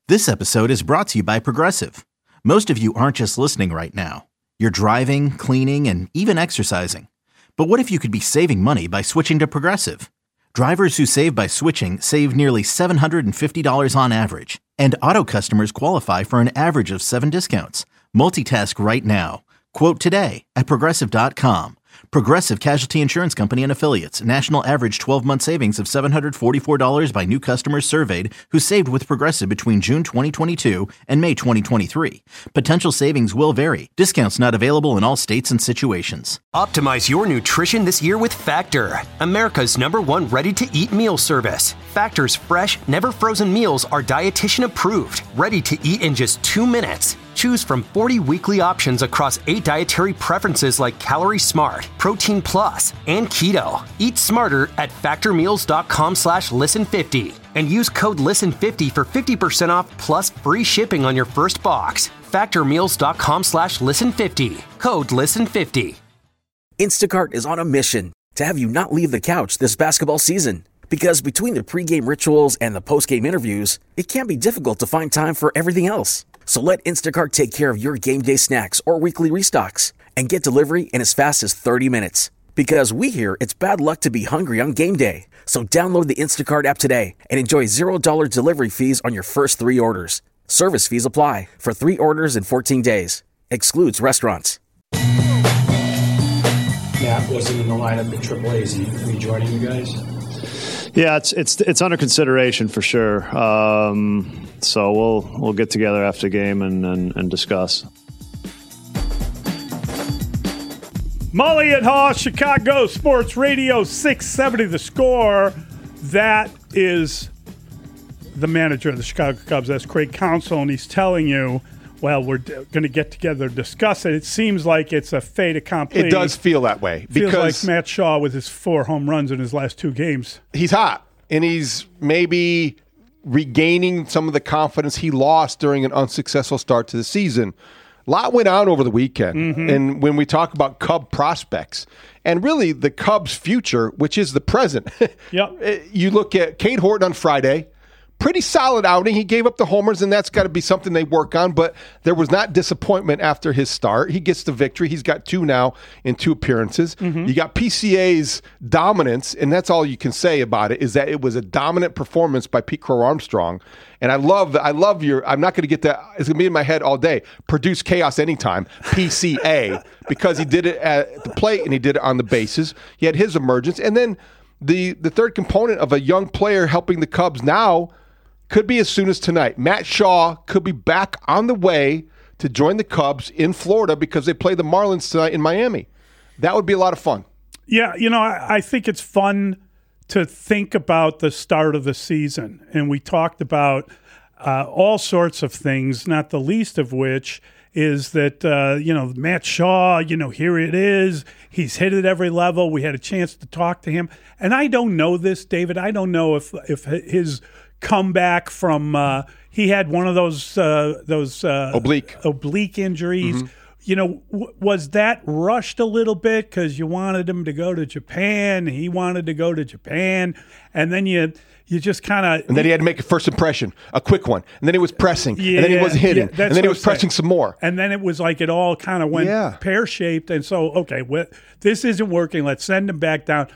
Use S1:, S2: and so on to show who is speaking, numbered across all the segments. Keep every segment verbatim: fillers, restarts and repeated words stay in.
S1: This episode is brought to you by Progressive. Most of you aren't just listening right now. You're driving, cleaning, and even exercising. But what if you could be saving money by switching to Progressive? Drivers who save by switching save nearly seven hundred fifty dollars on average. And auto customers qualify for an average of seven discounts. Multitask right now. Quote today at Progressive dot com. Progressive Casualty Insurance Company and Affiliates. National average twelve-month savings of seven hundred forty-four dollars by new customers surveyed who saved with Progressive between June twenty twenty-two and May twenty twenty-three. Potential savings will vary. Discounts not available in all states and situations.
S2: Optimize your nutrition this year with Factor, America's number one ready-to-eat meal service. Factor's fresh, never-frozen meals are dietitian approved, ready to eat in just two minutes. Choose from forty weekly options across eight dietary preferences like Calorie Smart, Protein Plus, and Keto. Eat smarter at factormeals.com slash listen50 and use code listen fifty for fifty percent off plus free shipping on your first box. Factormeals.com slash listen50. Code listen fifty.
S3: Instacart is on a mission to have you not leave the couch this basketball season. Because between the pregame rituals and the postgame interviews, it can be difficult to find time for everything else. So let Instacart take care of your game day snacks or weekly restocks and get delivery in as fast as thirty minutes. Because we hear it's bad luck to be hungry on game day. So download the Instacart app today and enjoy zero dollars delivery fees on your first three orders. Service fees apply for three orders in fourteen days. Excludes restaurants.
S4: Matt wasn't in the lineup at Triple A. Is he rejoining you guys?
S5: Yeah, it's it's it's under consideration for sure. Um, so we'll we'll get together after the game and, and, and discuss.
S6: Mully and Haw, Chicago Sports Radio six seventy The Score. That is the manager of the Chicago Cubs. That's Craig Counsell, and he's telling you, well, we're d- going to get together to discuss it. It seems like it's a fait accompli.
S7: It does feel that way.
S6: Feels
S7: because
S6: like Matt Shaw with his four home runs in his last two games.
S7: He's hot, and he's maybe regaining some of the confidence he lost during an unsuccessful start to the season. A lot went on over the weekend, mm-hmm. and when we talk about Cub prospects, and really the Cubs' future, which is the present,
S6: yep.
S7: You look at Cade Horton on Friday. Pretty solid outing. He gave up the homers, and that's got to be something they work on. But there was not disappointment after his start. He gets the victory. He's got two now in two appearances. Mm-hmm. You got P C A's dominance, and that's all you can say about it, is that it was a dominant performance by Pete Crow Armstrong. And I love I love your, I'm not going to get that, it's going to be in my head all day, produce chaos anytime, P C A, because he did it at the plate and he did it on the bases. He had his emergence. And then the, the third component of a young player helping the Cubs now could be as soon as tonight. Matt Shaw could be back on the way to join the Cubs in Florida because they play the Marlins tonight in Miami. That would be a lot of fun.
S6: Yeah, you know, I, I think it's fun to think about the start of the season. And we talked about uh, all sorts of things, not the least of which is that, uh, you know, Matt Shaw, you know, here it is. He's hit at every level. We had a chance to talk to him. And I don't know this, David. I don't know if if his comeback from uh, he had one of those uh, those uh,
S7: oblique
S6: oblique injuries.
S7: Mm-hmm.
S6: You know, w- was that rushed a little bit because you wanted him to go to Japan? He wanted to go to Japan, and then you you just kind of
S7: and then he had to make a first impression, a quick one, and then he was pressing,
S6: yeah,
S7: and then he wasn't hitting,
S6: yeah,
S7: and then he was pressing some more,
S6: and then it was like it all kind of went
S7: yeah.
S6: pear shaped, and so okay, well, this isn't working. Let's send him back down.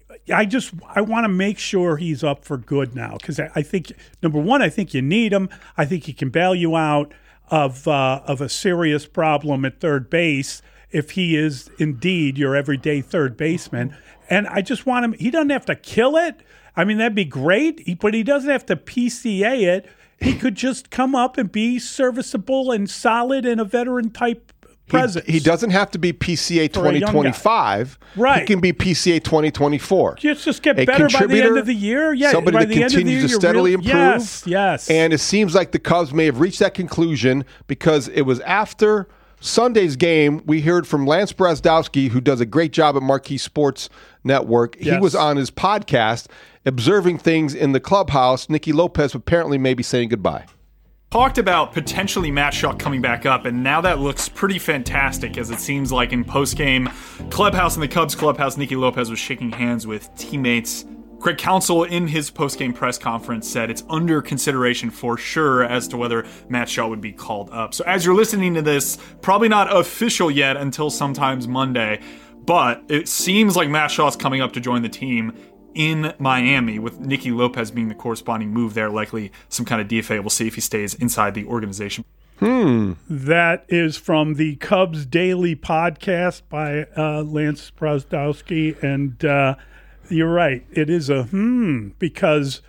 S6: I just I want to make sure he's up for good now because I, I think number one, I think you need him. I think he can bail you out of uh, of a serious problem at third base if he is indeed your everyday third baseman. And I just want him. He doesn't have to kill it. I mean, that'd be great, he, but he doesn't have to P C A it. He could just come up and be serviceable and solid and a veteran type. Presence.
S7: He, he doesn't have to be P C A twenty twenty-five.
S6: Right.
S7: He can be P C A twenty twenty-four.
S6: Just, just get a better by the end of the year. Yeah,
S7: somebody
S6: by
S7: that
S6: the end
S7: continues
S6: of the year,
S7: to steadily
S6: real,
S7: improve.
S6: Yes, yes.
S7: And it seems like the Cubs may have reached that conclusion because it was after Sunday's game, we heard from Lance Brazdowski, who does a great job at Marquee Sports Network. Yes. He was on his podcast observing things in the clubhouse. Nicky Lopez apparently may be saying goodbye.
S8: Talked about potentially Matt Shaw coming back up, and now that looks pretty fantastic, as it seems like in post-game clubhouse in the Cubs clubhouse, Nicky Lopez was shaking hands with teammates Craig Counsell, in his post-game press conference, said it's under consideration for sure as to whether Matt Shaw would be called up. So as you're listening to this, probably not official yet until sometimes Monday, but it seems like Matt Shaw's coming up to join the team in Miami, with Nicky Lopez being the corresponding move there, likely some kind of D F A. We'll see if he stays inside the organization.
S6: Hmm. That is from the Cubs Daily podcast by uh, Lance Brozdowski, and uh, you're right. It is a hmm because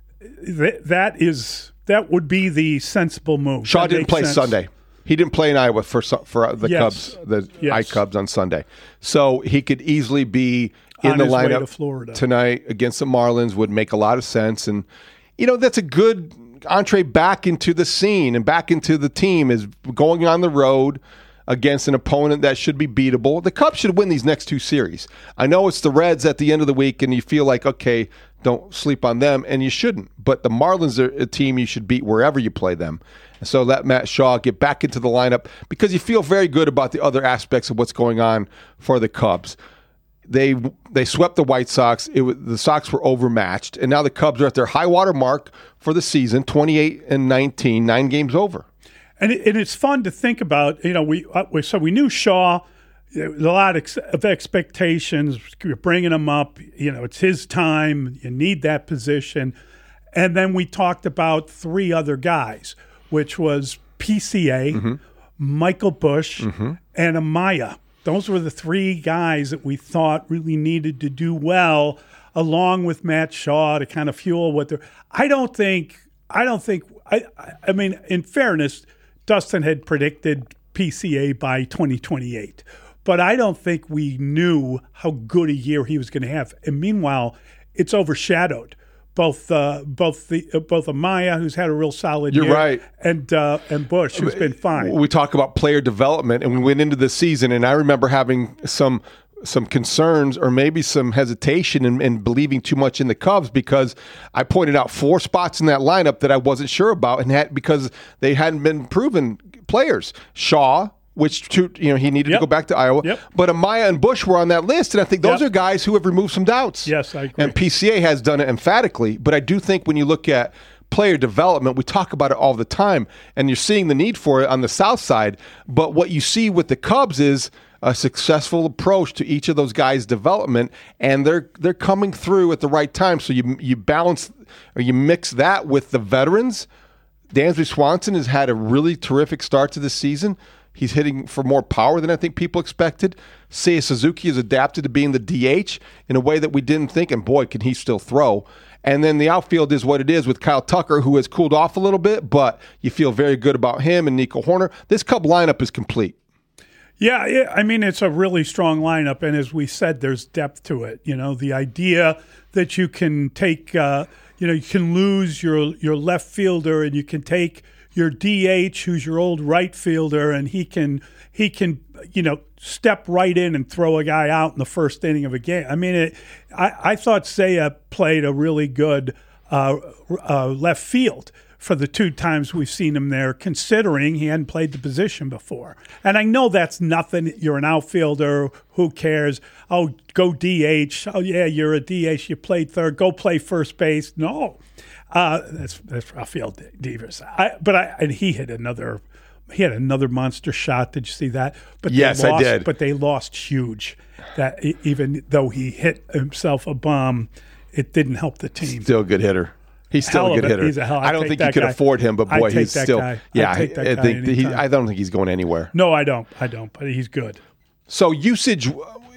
S6: th- that is that would be the sensible move.
S7: Shaw
S6: That
S7: didn't
S6: makes
S7: play
S6: sense.
S7: Sunday. He didn't play in Iowa for for the
S6: Yes.
S7: Cubs, the
S6: Yes.
S7: iCubs on Sunday. So he could easily be in
S6: On
S7: the
S6: his way to
S7: lineup
S6: Florida.
S7: tonight against the Marlins. Would make a lot of sense, and you know that's a good entree back into the scene and back into the team, is going on the road against an opponent that should be beatable. The Cubs should win these next two series. I know it's the Reds at the end of the week, and you feel like, okay, don't sleep on them, and you shouldn't. But the Marlins are a team you should beat wherever you play them. So let Matt Shaw get back into the lineup because you feel very good about the other aspects of what's going on for the Cubs. They they swept the White Sox. It was, the Sox were overmatched, and now the Cubs are at their high water mark for the season, twenty-eight and nineteen, nine games over.
S6: And, it, and it's fun to think about. You know, we, uh, we so we knew Shaw. There was a lot ex- of expectations. You're bringing him up. You know, it's his time. You need that position. And then we talked about three other guys, which was P C A, mm-hmm. Michael Busch, mm-hmm. and Amaya. Those were the three guys that we thought really needed to do well, along with Matt Shaw to kind of fuel what they're. I don't think. I don't think. I. I mean, in fairness, Dustin had predicted P C A by twenty twenty-eight, but I don't think we knew how good a year he was going to have. And meanwhile, it's overshadowed. Both, uh, both the uh, both Amaya, who's had a real solid
S7: You're
S6: year,
S7: right.
S6: and uh, and Busch, who's been fine.
S7: We talk about player development, and we went into the season, and I remember having some some concerns or maybe some hesitation and, and believing too much in the Cubs because I pointed out four spots in that lineup that I wasn't sure about, and had because they hadn't been proven players. Shaw, which to, you know he needed
S6: Yep.
S7: to go back to Iowa,
S6: Yep.
S7: but Amaya and Busch were on that list, and I think those
S6: Yep.
S7: are guys who have removed some doubts.
S6: Yes, I agree.
S7: And P C A has done it emphatically, but I do think when you look at player development, we talk about it all the time, and you're seeing the need for it on the South side. But what you see with the Cubs is a successful approach to each of those guys' development, and they're they're coming through at the right time. So you you balance or you mix that with the veterans. Dansby Swanson has had a really terrific start to this season. He's hitting for more power than I think people expected. Seiya Suzuki has adapted to being the D H in a way that we didn't think, and boy, can he still throw. And then the outfield is what it is with Kyle Tucker, who has cooled off a little bit, but you feel very good about him and Nico Horner. This Cub lineup is complete.
S6: Yeah, it, I mean, it's a really strong lineup, and as we said, there's depth to it. You know, the idea that you can take, uh, you know, you can lose your your left fielder, and you can take your D H, who's your old right fielder, and he can he can you know step right in and throw a guy out in the first inning of a game. I mean, it, I I thought Seiya played a really good uh, uh, left field for the two times we've seen him there, considering he hadn't played the position before. And I know that's nothing. You're an outfielder. Who cares? Oh, go D H. Oh, yeah, you're a D H. You played third. Go play first base. No. Uh, that's that's Rafael Devers. I, but I and he hit another he had another monster shot. Did you see that? But they
S7: Yes, I
S6: lost,
S7: did.
S6: But they lost huge. That e- even though he hit himself a bomb, it didn't help the team.
S7: Still a good hitter. He's still
S6: Hell
S7: a
S6: of
S7: good
S6: a-
S7: hitter.
S6: he's a hell- I'd
S7: I don't
S6: take
S7: think you
S6: that
S7: could
S6: guy.
S7: afford him, but
S6: I'd
S7: boy,
S6: take
S7: he's
S6: that
S7: still.
S6: guy. I'd
S7: Yeah,
S6: take that
S7: I
S6: guy
S7: think he,
S6: anytime.
S7: I don't think he's going anywhere.
S6: No, I don't. I don't. But he's good.
S7: So usage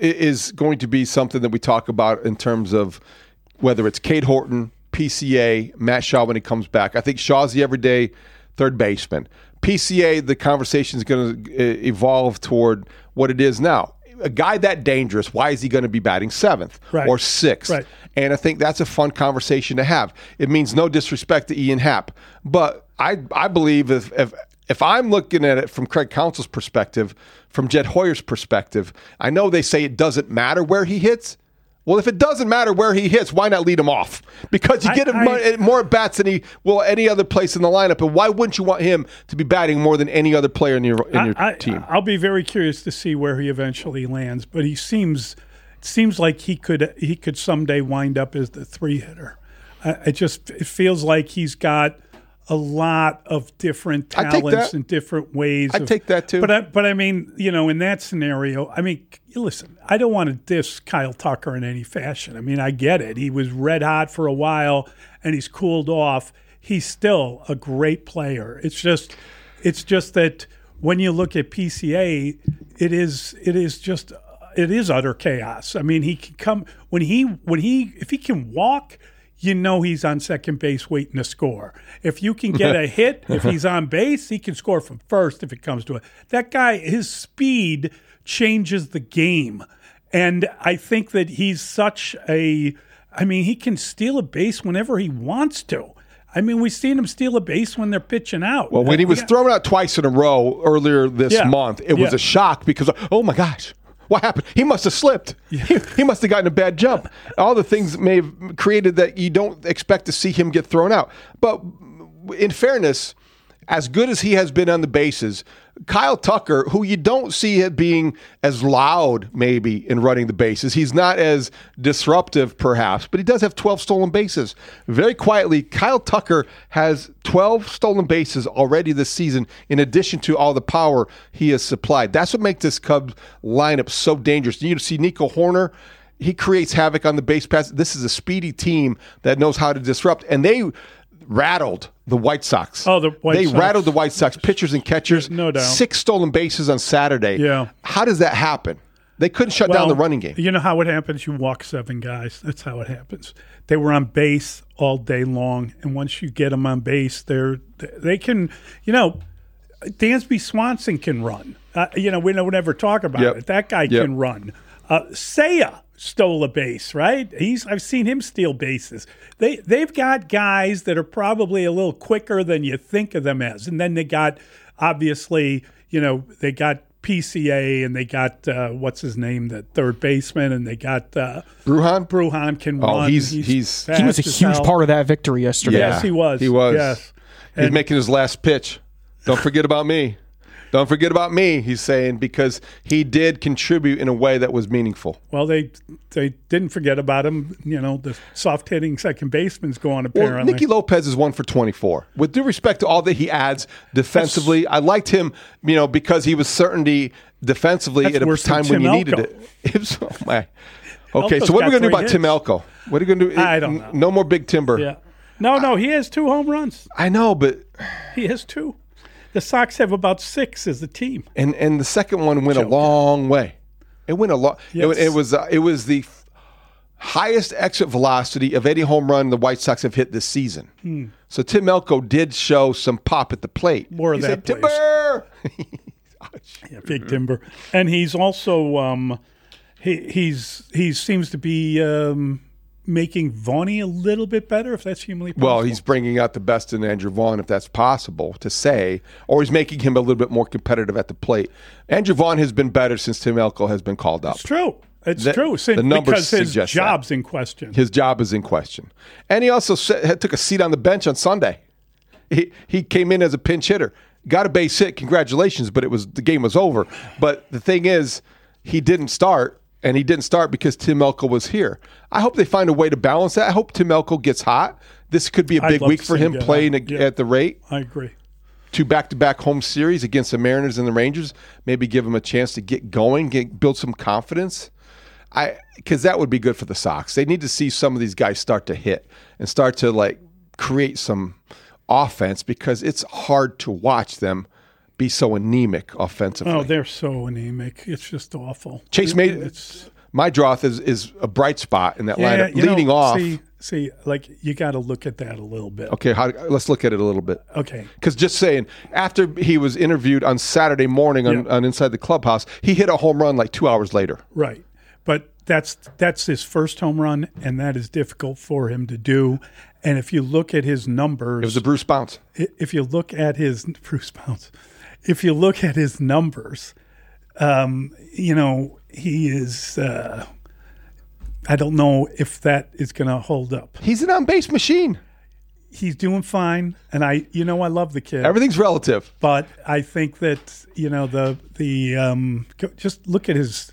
S7: is going to be something that we talk about in terms of whether it's Cade Horton, P C A, Matt Shaw when he comes back. I think Shaw's the everyday third baseman. P C A, the conversation is going to evolve toward what it is now. A guy that dangerous, why is he going to be batting seventh
S6: Right.
S7: or sixth?
S6: Right.
S7: And I think that's a fun conversation to have. It means no disrespect to Ian Happ, but I I believe if if if I'm looking at it from Craig Counsell's perspective, from Jed Hoyer's perspective, I know they say it doesn't matter where he hits. Well, if it doesn't matter where he hits, why not lead him off? Because you
S6: I-
S7: get him
S6: I-
S7: more, more bats than he will any other place in the lineup. And why wouldn't you want him to be batting more than any other player in your in your
S6: I,
S7: team?
S6: I, I'll be very curious to see where he eventually lands, but he seems it seems like he could he could someday wind up as the three hitter. I, it just it feels like he's got a lot of different talents and different ways.
S7: I
S6: of,
S7: take that too.
S6: But I, but I mean, you know, in that scenario, I mean, listen, I don't want to diss Kyle Tucker in any fashion. I mean, I get it. He was red hot for a while and he's cooled off. He's still a great player. It's just, it's just that when you look at P C A, it is, it is just, it is utter chaos. I mean, he can come when he, when he, if he can walk, you know he's on second base waiting to score. If you can get a hit, if he's on base, he can score from first if it comes to it. That guy, his speed changes the game. And I think that he's such a, I mean, he can steal a base whenever he wants to. I mean, we've seen him steal a base when they're pitching out.
S7: Well, when he was thrown out twice in a row earlier this
S6: Yeah.
S7: month, it was
S6: Yeah.
S7: a shock because, oh my gosh. What happened? He must have slipped.
S6: Yeah.
S7: He, he must have gotten a bad jump. All the things may have created that you don't expect to see him get thrown out. But in fairness, as good as he has been on the bases, Kyle Tucker, who you don't see it being as loud maybe in running the bases, he's not as disruptive perhaps, but he does have twelve stolen bases. Very quietly, Kyle Tucker has twelve stolen bases already this season in addition to all the power he has supplied. That's what makes this Cubs lineup so dangerous. You see Nico Horner, he creates havoc on the base pass. This is a speedy team that knows how to disrupt, and they rattled the White Sox.
S6: Oh, the White
S7: they
S6: Sox.
S7: rattled the White Sox pitchers and catchers.
S6: No doubt.
S7: Six stolen bases on Saturday.
S6: Yeah.
S7: How does that happen? They couldn't shut down the running game.
S6: You know how it happens? You walk seven guys. That's how it happens. They were on base all day long, and once you get them on base, they're they can. You know, Dansby Swanson can run. Uh, you know, we don't ever talk about
S7: Yep.
S6: it. That guy
S7: Yep.
S6: can run. Uh, Seiya stole a base, right? He's I've seen him steal bases. They they've got guys that are probably a little quicker than you think of them as, and then they got obviously, you know, they got P C A and they got uh, what's his name, the third baseman, and they got uh,
S7: Brujan?
S6: Brujan can
S7: Oh,
S6: run.
S7: he's- he's-
S6: fast
S9: He was a
S6: as
S9: huge
S6: hell.
S9: part of that victory yesterday.
S6: Yes, he was.
S7: He was.
S6: Yes.
S7: He's
S6: And-
S7: making his last pitch. Don't forget about me. Don't forget about me, he's saying, because he did contribute in a way that was meaningful.
S6: Well, they they didn't forget about him. You know, the soft hitting second baseman's gone apparently.
S7: Well, Nicky Lopez is one for twenty-four. With due respect to all that he adds defensively, I liked him, you know, because he was certainty defensively
S6: That's
S7: at a
S6: worse than
S7: time when
S6: Tim
S7: you needed
S6: Elko.
S7: it. It was, oh my. Okay,
S6: Elko's
S7: so what are we
S6: got
S7: going to do
S6: three
S7: about Tim
S6: hits.
S7: Elko? What are you going to do?
S6: I don't know.
S7: No more Big Timber.
S6: Yeah. No, no, he has two home runs.
S7: I know, but
S6: He has two. The Sox have about six as a team.
S7: and and the second one went a long way. It went a long. It,
S6: Yes.
S7: it was uh, it was the f- highest exit velocity of any home run the White Sox have hit this season.
S6: Hmm.
S7: So Tim Elko did show some pop at the plate.
S6: More of
S7: He
S6: that,
S7: said,
S6: please.
S7: Timber!
S6: Yeah, big timber. And he's also um, he he's he seems to be um, making Vaughny a little bit better, if that's humanly possible.
S7: Well, he's bringing out the best in Andrew Vaughn, if that's possible to say, or he's making him a little bit more competitive at the plate. Andrew Vaughn has been better since Tim Elko has been called up.
S6: It's true. It's
S7: The-
S6: true. Since,
S7: the numbers
S6: because his
S7: suggest that.
S6: job's in question.
S7: His job is in question. And he also sa- had, took a seat on the bench on Sunday. He he came in as a pinch hitter. Got a base hit. Congratulations, but it was the game was over. But the thing is, he didn't start, and he didn't start because Tim Elko was here. I hope they find a way to balance that. I hope Tim Elko gets hot. This could be a
S6: I'd
S7: big
S6: love
S7: week
S6: to
S7: for
S6: see
S7: him
S6: him get
S7: playing
S6: hot.
S7: a-
S6: Yeah.
S7: at the rate.
S6: I agree.
S7: Two back-to-back home series against the Mariners and the Rangers. Maybe give him a chance to get going, get, build some confidence. I because that would be good for the Sox. They need to see some of these guys start to hit and start to like create some offense because it's hard to watch them be so anemic offensively.
S6: Oh, they're so anemic. It's just awful.
S7: Chase
S6: It-
S7: made
S6: it's
S7: Meidroth is is a bright spot in that
S6: yeah,
S7: lineup,
S6: you know,
S7: leading off.
S6: See, see, like you got to look at that a little bit.
S7: Okay, how, let's look at it a little bit.
S6: Okay.
S7: Because just saying, after he was interviewed on Saturday morning on,
S6: Yeah.
S7: on Inside the Clubhouse, he hit a home run like two hours later.
S6: Right. But that's that's his first home run, and that is difficult for him to do. And if you look at his numbers,
S7: It was a Bruce bounce.
S6: i- if you look at his Bruce Bounce, if you look at his numbers, um, you know, he is. Uh, I don't know if that is going to hold up.
S7: He's an on-base machine.
S6: He's doing fine, and I, you know, I love the kid.
S7: Everything's relative.
S6: But I think that you know the the um, go- just look at his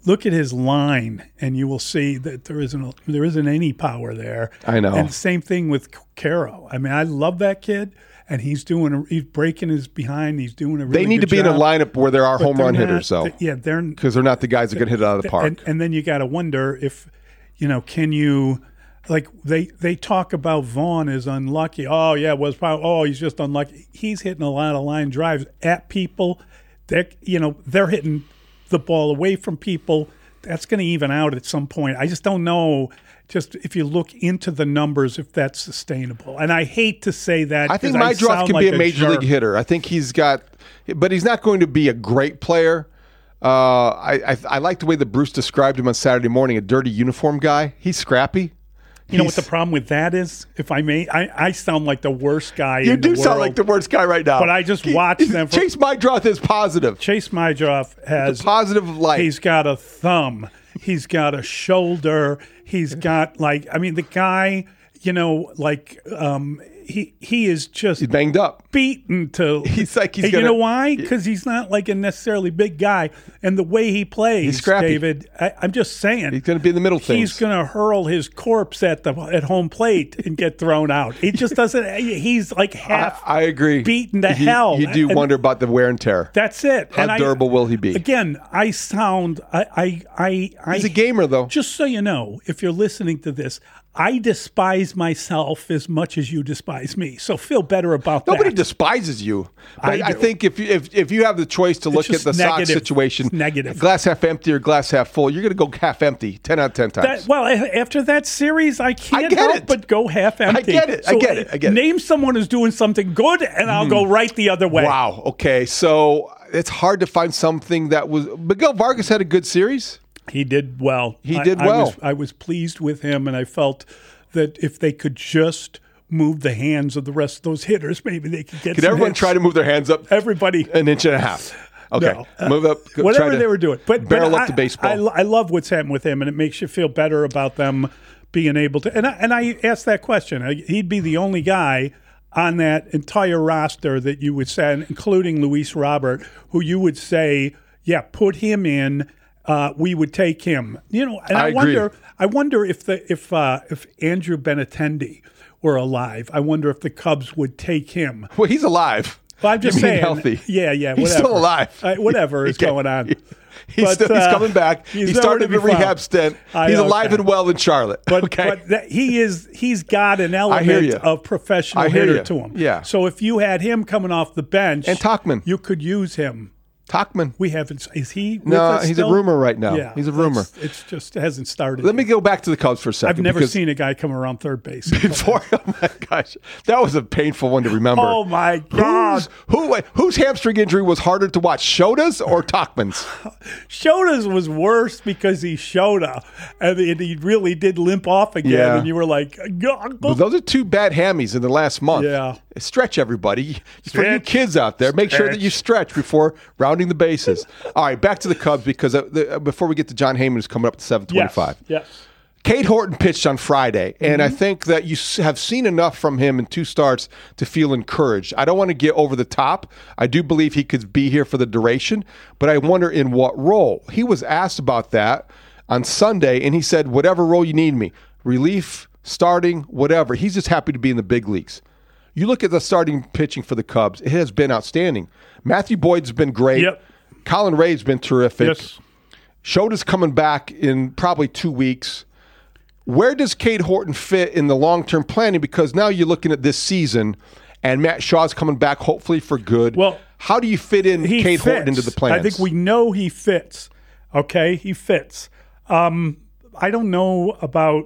S6: look at his line, and you will see that there isn't there isn't any power there.
S7: I know.
S6: And same thing with Caro. I mean, I love that kid, and he's doing a, he's breaking his behind. He's doing a really
S7: They need
S6: good
S7: to be
S6: job.
S7: in a lineup where there are
S6: But
S7: home
S6: they're
S7: run
S6: not-
S7: hitters, though.
S6: they- yeah, they're
S7: Because they're not the guys that can hit it out of the park.
S6: And, and then you got to wonder if, you know, can you, like they they talk about Vaughn as unlucky. Oh yeah, was oh he's just unlucky. He's hitting a lot of line drives at people. They're you know they're hitting the ball away from people. That's going to even out at some point. I just don't know. Just if you look into the numbers, if that's sustainable. And I hate to say that.
S7: I think
S6: 'cause
S7: Maedroff
S6: sound
S7: can
S6: like
S7: be a major
S6: jerk.
S7: league hitter. I think he's got, but he's not going to be a great player. Uh, I, I I like the way that Bruce described him on Saturday morning, a dirty uniform guy. He's scrappy.
S6: You know what
S7: He's-
S6: the problem with that is? If I may, I, I sound like the worst guy
S7: You
S6: in
S7: do
S6: the
S7: sound
S6: world.
S7: like the worst guy right now.
S6: But I just
S7: He-
S6: watched them for-
S7: Chase Maedroff is positive.
S6: Chase Maedroff has
S7: The positive light.
S6: He's got a thumb. He's got a shoulder. He's got like I mean the guy, you know, like um, he he is just
S7: He's banged up.
S6: beaten to.
S7: He's like he's
S6: and
S7: gonna-
S6: you know why? Because he's not like a necessarily big guy, and the way he plays,
S7: He's scrappy.
S6: David. I, I'm just saying
S7: He's going to be in the middle things.
S6: he's going to hurl his corpse at the at home plate and get thrown out. He just doesn't. He's like
S7: I,
S6: half.
S7: I agree.
S6: beaten to
S7: You-
S6: hell.
S7: You do
S6: And-
S7: wonder about the wear and tear.
S6: That's it.
S7: How
S6: And I-
S7: durable will he be?
S6: Again, I sound. I. I. I. I
S7: He's a gamer, though.
S6: Just so you know, if you're listening to this, I despise myself as much as you despise me. So feel better about
S7: Nobody
S6: that.
S7: despises you. But
S6: I
S7: I,
S6: do.
S7: think if you, if if you have the choice to look at
S6: just
S7: the Sox
S6: negative.
S7: situation,
S6: It's negative.
S7: glass half empty or glass half full, you're going to go half empty ten out of ten times.
S6: That- well, a- after that series, I can't
S7: get
S6: help
S7: it.
S6: but go half empty.
S7: get it. I
S6: So,
S7: get it. I get it.
S6: Name someone who's doing something good, and I'll go right the other way.
S7: Wow. Okay. So it's hard to find something that was. Miguel Vargas had a good series.
S6: He did well.
S7: He
S6: I-
S7: did
S6: I
S7: well.
S6: was, I was pleased with him, and I felt that if they could just move the hands of the rest of those hitters, maybe they could get
S7: Could
S6: some
S7: everyone
S6: hits.
S7: try to move their hands up
S6: Everybody.
S7: an inch and a half? Okay.
S6: No. Uh,
S7: Move up. go-
S6: Whatever
S7: try to
S6: they were doing. But,
S7: barrel
S6: but
S7: up
S6: I,
S7: the baseball.
S6: I, I love what's happened with him, and it makes you feel better about them being able to. And I, and I asked that question. I- He'd be the only guy on that entire roster that you would say, including Luis Robert, who you would say, yeah, put him in. Uh, we would take him. You know, and
S7: I
S6: I,
S7: agree.
S6: wonder. I wonder if the if uh, if Andrew Benintendi were alive. I wonder if the Cubs would take him.
S7: well, he's alive.
S6: Well, I'm just
S7: You mean
S6: saying.
S7: healthy.
S6: Yeah, yeah. Whatever.
S7: He's still alive.
S6: Uh, whatever is
S7: Okay.
S6: going on.
S7: He's,
S6: But,
S7: still, he's
S6: uh,
S7: coming back.
S6: he's
S7: he
S6: nowhere
S7: started
S6: to
S7: a
S6: be
S7: rehab
S6: found.
S7: stint.
S6: I-
S7: He's alive
S6: okay.
S7: and well in Charlotte.
S6: But,
S7: okay.
S6: but that he is he's got an
S7: hear
S6: element
S7: you.
S6: of professional
S7: I hear
S6: hitter
S7: you.
S6: to him.
S7: Yeah.
S6: So if you had him coming off the bench
S7: And Tachman.
S6: you could use him.
S7: Tachman.
S6: We haven't. Is he? with
S7: No,
S6: us
S7: he's
S6: still?
S7: a rumor right now.
S6: Yeah,
S7: He's a rumor.
S6: It's, it's just hasn't started.
S7: Let me go back to the Cubs for a second.
S6: I've never
S7: because
S6: seen a guy come around third base.
S7: Before, oh my gosh, that was a painful one to remember.
S6: Oh my God!
S7: Who's, who, whose hamstring injury was harder to watch, Shota's or Tachman's?
S6: Shota's was worse because he Shota, and he he really did limp off again.
S7: Yeah.
S6: And you were like,
S7: But those are two bad hammies in the last month.
S6: Yeah.
S7: Stretch, everybody. For you
S6: Stretch.
S7: kids out there, make sure that you stretch before rounding the bases. All right, back to the Cubs because uh, the, uh, before we get to John Heyman, who's coming up at seven twenty-five.
S6: Yes. yes.
S7: Cade Horton pitched on Friday, and I think that you s- have seen enough from him in two starts to feel encouraged. I don't want to get over the top. I do believe he could be here for the duration, but I wonder in what role. He was asked about that on Sunday, and he said, whatever role you need me, relief, starting, whatever. He's just happy to be in the big leagues. You look at the starting pitching for the Cubs, it has been outstanding. Matthew Boyd's been great.
S6: Yep.
S7: Colin Ray's been terrific.
S6: Yes.
S7: Shota's coming back in probably two weeks. Where does Cade Horton fit in the long-term planning? Because now you're looking at this season, and Matt Shaw's coming back hopefully for good.
S6: Well,
S7: how do you fit in
S6: He
S7: Cade
S6: fits.
S7: Horton into the plans?
S6: I think we know he fits. Okay, he fits. Um, I don't know about.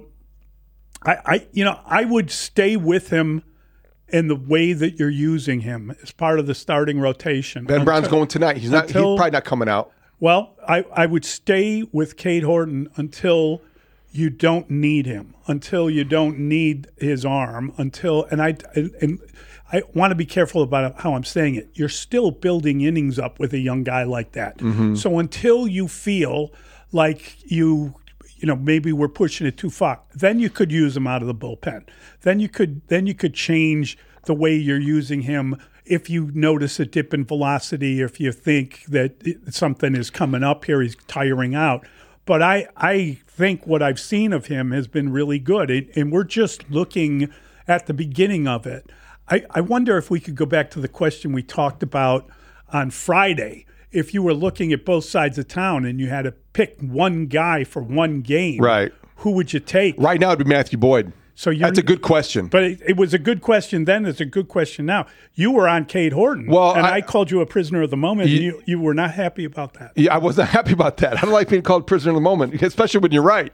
S6: I, I, you know, I would stay with him in the way that you're using him as part of the starting rotation.
S7: Ben Brown's
S6: Until-
S7: going tonight. He's not.
S6: until-
S7: he's probably not coming out.
S6: Well, I, I would stay with Cade Horton until you don't need him, until you don't need his arm, until and I and, and I want to be careful about how I'm saying it. You're still building innings up with a young guy like that.
S7: Mm-hmm.
S6: So until you feel like you you know maybe we're pushing it too far, then you could use him out of the bullpen. Then you could then you could change the way you're using him. If you notice a dip in velocity, if you think that it- something is coming up here, he's tiring out. but I, I think what I've seen of him has been really good. And, and we're just looking at the beginning of it. I, I wonder if we could go back to the question we talked about on Friday. If you were looking at both sides of town and you had to pick one guy for one game,
S7: right?
S6: Who would you take?
S7: Right now, it'd be Matthew Boyd.
S6: So you're,
S7: that's a good question.
S6: But it, it was a good question then. It's a good question now. You were on Cade Horton,
S7: well,
S6: and I,
S7: I
S6: called you a prisoner of the moment,
S7: you,
S6: and you, you were not happy about that.
S7: Yeah, I wasn't happy about that. I don't like being called prisoner of the moment, especially when you're right.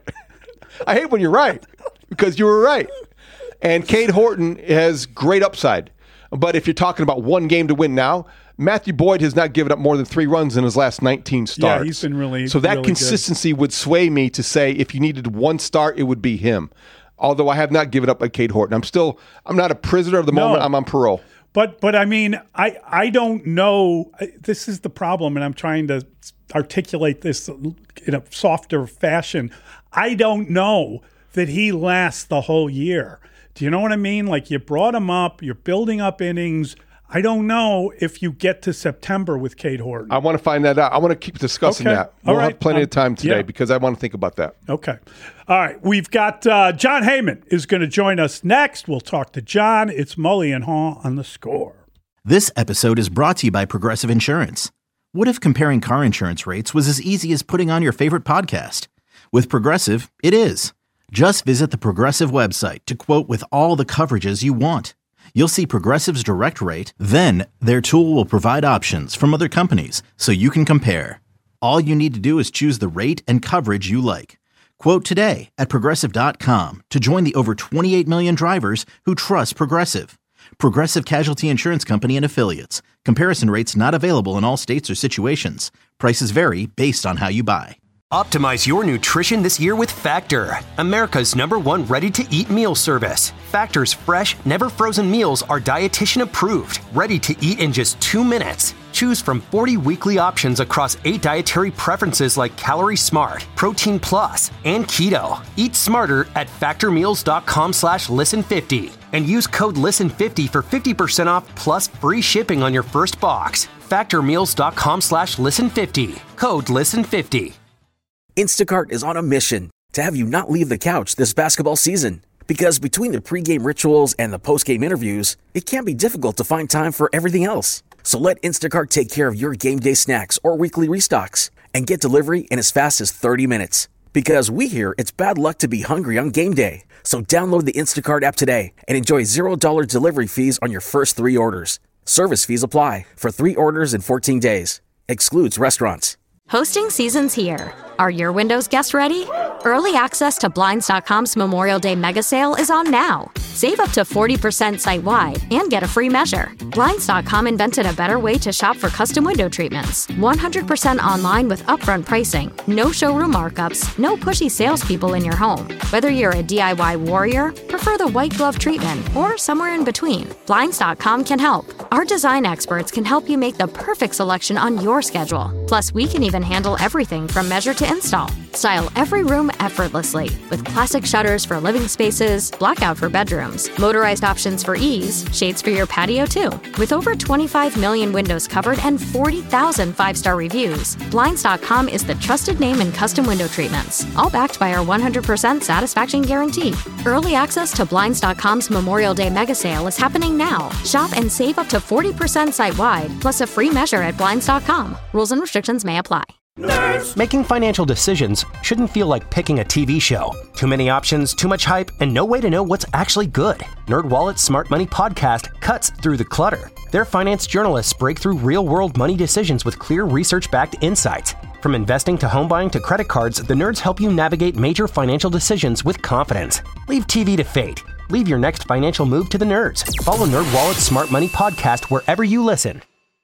S7: I hate when you're right because you were right. And Cade Horton has great upside. But if you're talking about one game to win now, Matthew Boyd has not given up more than three runs in his last nineteen starts.
S6: Yeah, he's been really
S7: So that
S6: really
S7: consistency
S6: good.
S7: would sway me to say if you needed one start, it would be him. Although I have not given up on Cade Horton. I'm still, I'm not a prisoner of the
S6: no.
S7: moment. I'm on parole.
S6: But, but I mean, I, I don't know. This is the problem, and I'm trying to articulate this in a softer fashion. I don't know that he lasts the whole year. Do you know what I mean? Like, you brought him up, you're building up innings. I don't know if you get to September with Cade Horton.
S7: I want to find that out. I want to keep discussing
S6: okay.
S7: that.
S6: All
S7: we'll
S6: right.
S7: have plenty
S6: um,
S7: of time today
S6: yeah.
S7: because I want to think about that.
S6: Okay. All right. We've got uh, Jon Heyman is going to join us next. We'll talk to John. It's Mully and Haw on The Score.
S1: This episode is brought to you by Progressive Insurance. What if comparing car insurance rates was as easy as putting on your favorite podcast? With Progressive, it is. Just visit the Progressive website to quote with all the coverages you want. You'll see Progressive's direct rate, then their tool will provide options from other companies so you can compare. All you need to do is choose the rate and coverage you like. Quote today at Progressive dot com to join the over twenty-eight million drivers who trust Progressive. Progressive Casualty Insurance Company and Affiliates. Comparison rates not available in all states or situations. Prices vary based on how you buy.
S2: Optimize your nutrition this year with Factor, America's number one ready-to-eat meal service. Factor's fresh, never-frozen meals are dietitian approved, ready to eat in just two minutes. Choose from forty weekly options across eight dietary preferences like Calorie Smart, Protein Plus, and Keto. Eat smarter at factormeals.com slash listen50 and use code listen fifty for fifty percent off plus free shipping on your first box. factormeals.com slash listen50. Code listen fifty.
S3: Instacart is on a mission to have you not leave the couch this basketball season. Because between the pregame rituals and the postgame interviews, it can be difficult to find time for everything else. So let Instacart take care of your game day snacks or weekly restocks and get delivery in as fast as thirty minutes. Because we hear it's bad luck to be hungry on game day. So download the Instacart app today and enjoy zero dollars delivery fees on your first three orders. Service fees apply for three orders in fourteen days. Excludes restaurants.
S9: Hosting season's here. Are your Windows guests ready? Early access to Blinds dot com's Memorial Day mega sale is on now. Save up to forty percent site-wide and get a free measure. Blinds dot com invented a better way to shop for custom window treatments. one hundred percent online with upfront pricing, no showroom markups, no pushy salespeople in your home. Whether you're a D I Y warrior, prefer the white glove treatment, or somewhere in between, Blinds dot com can help. Our design experts can help you make the perfect selection on your schedule. Plus, we can even handle everything from measure to install. Style every room effortlessly with classic shutters for living spaces, blackout for bedrooms, motorized options for ease, shades for your patio too. With over twenty-five million windows covered and forty thousand five-star reviews, Blinds dot com is the trusted name in custom window treatments, all backed by our one hundred percent satisfaction guarantee. Early access to Blinds dot com's Memorial Day mega sale is happening now. Shop and save up to forty percent site-wide, plus a free measure at Blinds dot com. Rules and restrictions may apply.
S2: Nerds. Making financial decisions shouldn't feel like picking a T V show. Too many options, too much hype, and no way to know what's actually good. NerdWallet's Smart Money Podcast cuts through the clutter. Their finance journalists break through real-world money decisions with clear research-backed insights. From investing to home buying to credit cards, the nerds help you navigate major financial decisions with confidence. Leave T V to fate. Leave your next financial move to the nerds. Follow NerdWallet's Smart Money Podcast wherever you listen.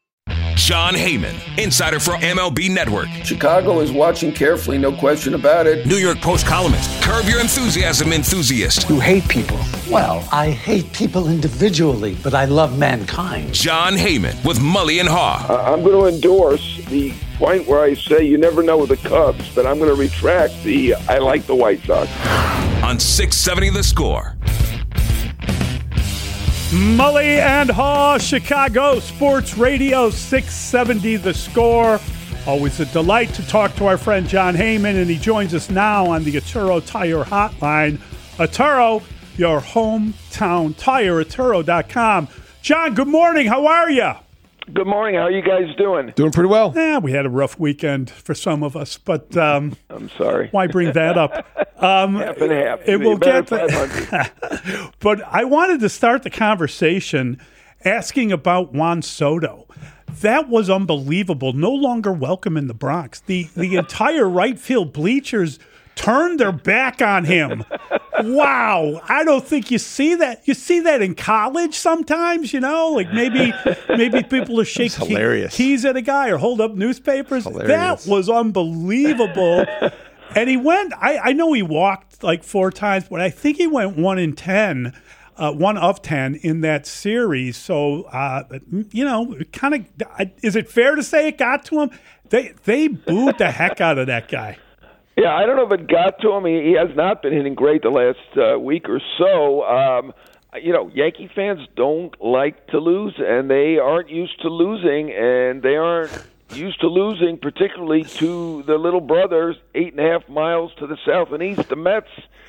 S10: Jon Heyman, insider for M L B Network.
S11: Chicago is watching carefully, no question about it.
S10: New York Post columnist, Curb Your Enthusiasm enthusiast.
S12: You hate people. Well, I hate people individually, but I love mankind.
S10: Jon Heyman with Mully and Haw.
S11: Uh, I'm going to endorse the point where I say you never know with the Cubs, but I'm going to retract the I like the White Sox.
S10: On six seventy The Score.
S6: Mully and Haw, Chicago Sports Radio, six seventy The Score. Always a delight to talk to our friend Jon Heyman, and he joins us now on the Arturo Tire Hotline. Arturo, your hometown tire, Arturo dot com. John, good morning. How are you?
S11: Good morning. How are you guys doing?
S7: Doing pretty well.
S6: Yeah, we had a rough weekend for some of us, but um,
S11: I'm sorry.
S6: Why bring that up? Um,
S11: half and half.
S6: It will get.
S11: The-
S6: but I wanted to start the conversation asking about Juan Soto. That was unbelievable. No longer welcome in the Bronx. The the entire right field bleachers turned their back on him. Wow. I don't think you see that. You see that in college sometimes, you know, like maybe maybe people are shaking key, keys at a guy or hold up newspapers. That was unbelievable. And he went, I, I know he walked like four times, but I think he went one in ten. Uh, one of ten in that series. So, uh, you know, kind of, is it fair to say it got to him? They they booed the heck out of that guy.
S11: Yeah, I don't know if it got to him. He, he has not been hitting great the last uh, week or so. Um, you know, Yankee fans don't like to lose, and they aren't used to losing, and they aren't used to losing, particularly to the little brothers eight and a half miles to the south and east, the Mets.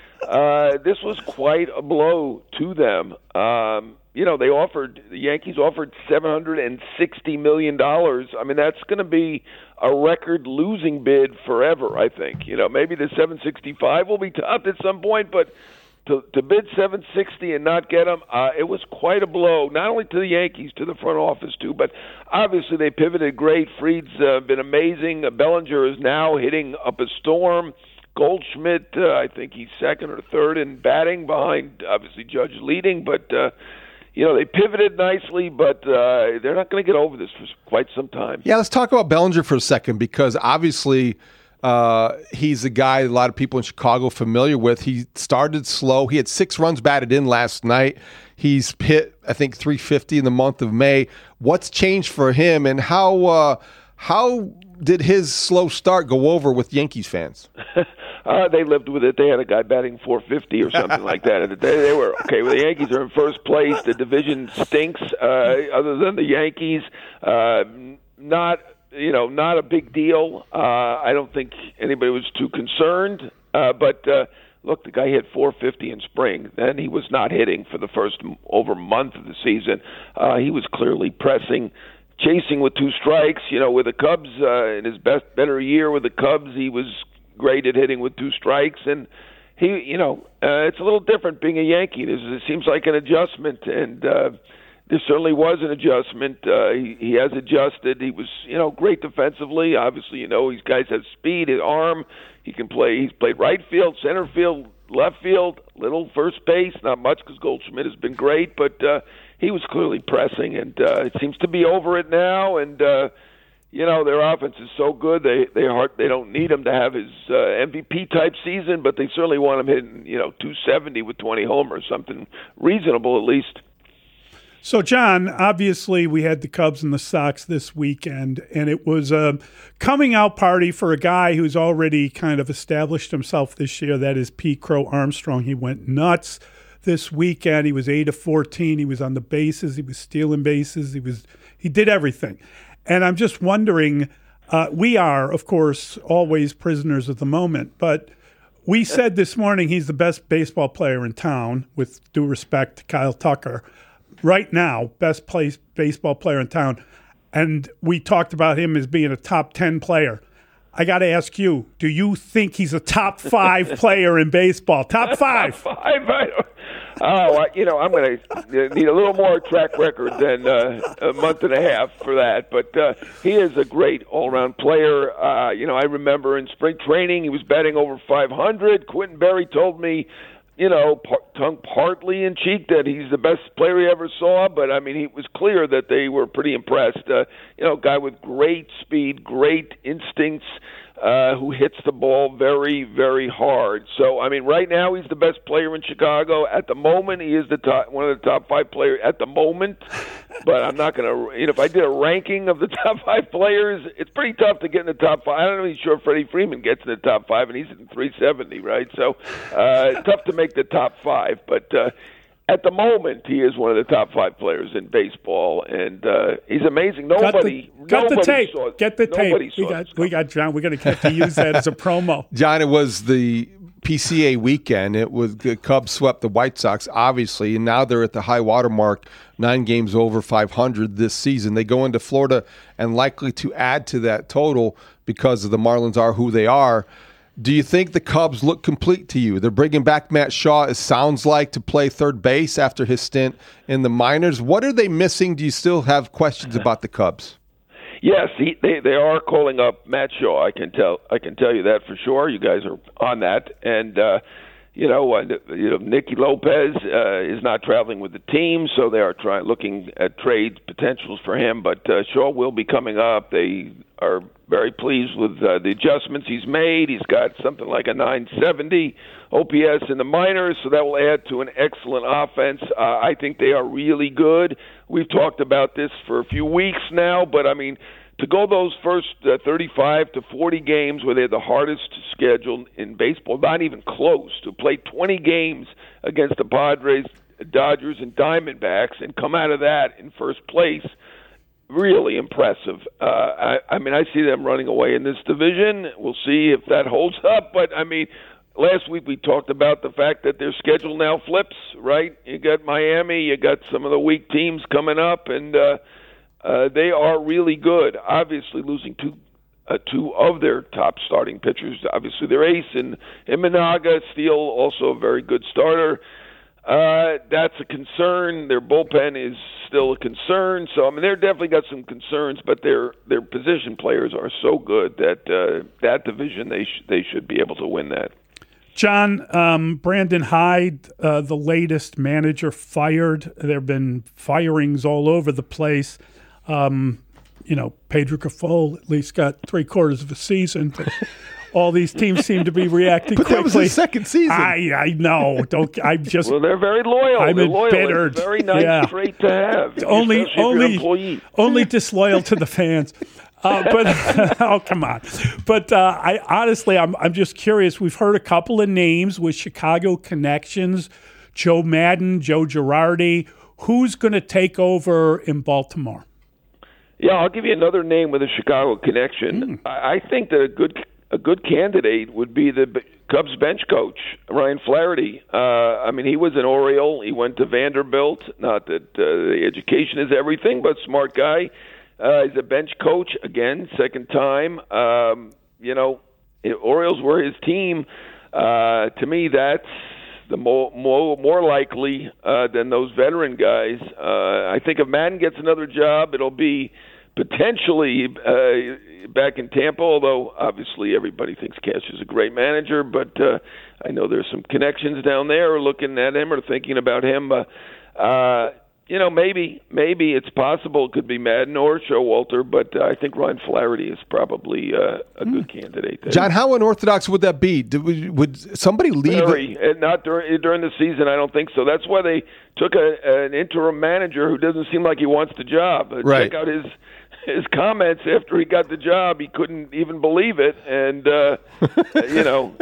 S11: Uh, this was quite a blow to them. Um, you know, they offered, the Yankees offered seven hundred sixty million dollars. I mean, that's going to be a record losing bid forever, I think. You know, maybe the seven sixty-five will be topped at some point, but to, to bid seven sixty and not get them, uh, it was quite a blow, not only to the Yankees, to the front office too, but obviously they pivoted great. Fried's uh, been amazing. Bellinger is now hitting up a storm. Goldschmidt, uh, I think he's second or third in batting behind, obviously, Judge leading. But, uh, you know, they pivoted nicely, but uh, they're not going to get over this for quite some time.
S7: Yeah, let's talk about Bellinger for a second, because obviously uh, he's a guy a lot of people in Chicago are familiar with. He started slow. He had six runs batted in last night. He's hit, I think, three fifty in the month of May. What's changed for him, and how uh, how did his slow start go over with Yankees fans?
S11: Uh, they lived with it. They had a guy batting four fifty or something like that. They, they were okay. Well, the Yankees are in first place. The division stinks. Uh, other than the Yankees, uh, not you know, not a big deal. Uh, I don't think anybody was too concerned. Uh, but uh, look, the guy hit four fifty in spring. Then he was not hitting for the first over month of the season. Uh, he was clearly pressing. Chasing with two strikes, you know, with the Cubs uh, in his best, better year with the Cubs, he was great at hitting with two strikes, and he, you know, uh, it's a little different being a Yankee. There's, it seems like an adjustment, and uh, there certainly was an adjustment. Uh, he, he has adjusted. He was, you know, great defensively. Obviously, you know, these guys have speed, his arm. He can play. He's played right field, center field, left field, little first base. Not much because Goldschmidt has been great, but. Uh, He was clearly pressing, and uh, it seems to be over it now. And uh, you know, their offense is so good; they they hard, they don't need him to have his uh, M V P type season, but they certainly want him hitting, you know, two seventy with twenty homers, something reasonable at least.
S6: So, John, obviously we had the Cubs and the Sox this weekend, and it was a coming out party for a guy who's already kind of established himself this year. That is Pete Crow Armstrong. He went nuts this weekend. He was eight of fourteen. He was on the bases. He was stealing bases. He was he did everything. And I'm just wondering, uh, we are, of course, always prisoners of the moment, but we said this morning he's the best baseball player in town, with due respect to Kyle Tucker. Right now, best place, baseball player in town. And we talked about him as being a top ten player. I got to ask you, do you think he's a top five player in baseball? Top five?
S11: Top five? I don't, oh, I, you know, I'm going to need a little more track record than uh, a month and a half for that. But uh, he is a great all-around player. Uh, you know, I remember in spring training he was batting over five hundred. Quentin Berry told me, you know, part, tongue partly in cheek that he's the best player he ever saw, but I mean, it was clear that they were pretty impressed. Uh, you know, guy with great speed, great instincts, uh, who hits the ball very, very hard. So, I mean, right now he's the best player in Chicago. At the moment, he is the top, one of the top five players at the moment. But I'm not going to, you know, if I did a ranking of the top five players, it's pretty tough to get in the top five. I don't know if sure Freddie Freeman gets in the top five, and he's in three seventy, right? So uh, it's tough to make the top five. But uh, at the moment, he is one of the top five players in baseball, and uh, he's amazing. Nobody,
S6: got the, got
S11: nobody
S6: the tape.
S11: Saw,
S6: Get the tape. We got, we got John. We're going to have to use that as a promo.
S7: John, it was the P C A weekend. It was the Cubs swept the White Sox, obviously, and now they're at the high water mark, nine games over five hundred this season. They go into Florida and likely to add to that total because of the Marlins are who they are. Do you think the Cubs look complete to you? They're bringing back Matt Shaw, it sounds like, to play third base after his stint in the minors. What are they missing? Do you still have questions about the Cubs?
S11: Yes, he, they they are calling up Matt Shaw. I can tell I can tell you that for sure. You guys are on that, and uh, you know, uh, you know, Nicky Lopez uh, is not traveling with the team, so they are trying looking at trade potentials for him. But uh, Shaw will be coming up. They are very pleased with uh, the adjustments he's made. He's got something like a nine seventy O P S in the minors, so that will add to an excellent offense. Uh, I think they are really good. We've talked about this for a few weeks now, but I mean, to go those first uh, thirty-five to forty games where they're the hardest schedule in baseball, not even close, to play twenty games against the Padres, Dodgers, and Diamondbacks and come out of that in first place, really impressive. Uh, I, I mean, I see them running away in this division. We'll see if that holds up, but I mean, last week we talked about the fact that their schedule now flips, right? You got Miami, you got some of the weak teams coming up, and uh, uh, they are really good. Obviously losing two uh, two of their top starting pitchers. Obviously their ace in Imanaga, Steele, also a very good starter. Uh, that's a concern. Their bullpen is still a concern. So I mean, they're definitely got some concerns, but their their position players are so good that uh, that division they sh- they should be able to win that.
S6: John, um, Brandon Hyde, uh, the latest manager, fired. There have been firings all over the place. Um, you know, Pedro Grifol at least got three quarters of a season. But all these teams seem to be reacting
S7: but
S6: quickly.
S7: That was his second season.
S6: I, I know. Don't. I'm just.
S11: Well, they're very loyal.
S6: I'm
S11: they're loyal.
S6: embittered.
S11: It's a very nice
S6: yeah.
S11: trait to have.
S6: Only,
S11: only,
S6: only disloyal to the fans. Uh, but oh, come on! But uh, I honestly, I'm I'm just curious. We've heard a couple of names with Chicago connections: Joe Madden, Joe Girardi. Who's going to take over in Baltimore?
S11: Yeah, I'll give you another name with a Chicago connection. Mm. I, I think that a good a good candidate would be the Cubs bench coach, Ryan Flaherty. Uh, I mean, he was an Oriole. He went to Vanderbilt. Not that uh, the education is everything, but smart guy. Uh, he's a bench coach, again, second time. Um, you know, Orioles were his team. Uh, to me, that's the more more, more likely uh, than those veteran guys. Uh, I think if Madden gets another job, it'll be potentially uh, back in Tampa, although obviously everybody thinks Cash is a great manager. But uh, I know there's some connections down there looking at him or thinking about him. Uh, uh, You know, maybe maybe it's possible it could be Madden or Showalter, but uh, I think Ryan Flaherty is probably uh, a good mm. candidate there.
S7: John, how unorthodox would that be? Did, would somebody leave?
S11: Very, it? Not during, during the season, I don't think so. That's why they took a, an interim manager who doesn't seem like he wants the job.
S7: Right.
S11: Check out his his comments after he got the job. He couldn't even believe it, and uh, you know,